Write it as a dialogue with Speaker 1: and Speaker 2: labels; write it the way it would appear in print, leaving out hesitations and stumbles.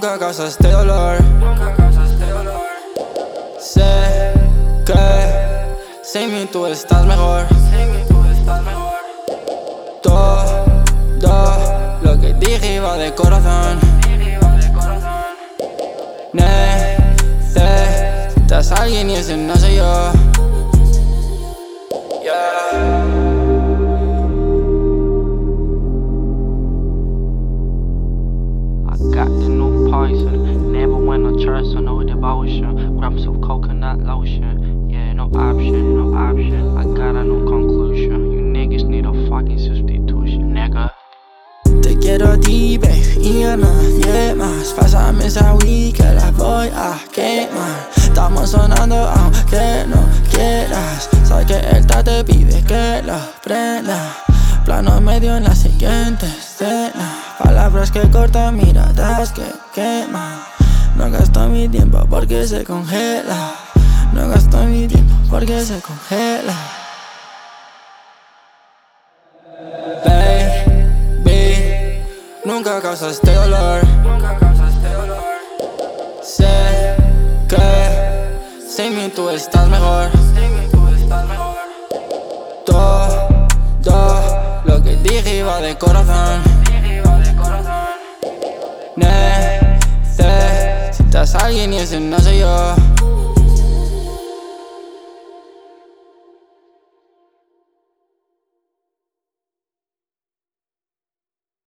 Speaker 1: Nunca causaste dolor. Sé que sin mí tú estás mejor. Todo lo que dije iba de corazón. Necesitas a alguien y ese no soy yo.
Speaker 2: I got the new poison. Never went to church, so no devotion. Grab some coconut lotion. Yeah, no option, no option. I got a new conclusion. You niggas need a fucking substitution, nigga.
Speaker 1: Te quiero a ti, babe, y a nadie más. Pásame esa weed que la voy a quemar. Estamos sonando aunque no quieras. Sabes que él te pide que lo prenda. Plano medio en la siguiente escena. Palabras que cortan, miradas que queman. No gasto mi tiempo porque se congela. No gasto mi tiempo porque se congela. Baby, nunca causaste dolor. Sé que sin mí tú estás mejor. Todo lo que dije iba de corazón. Necesitas a alguien y ese no soy yo.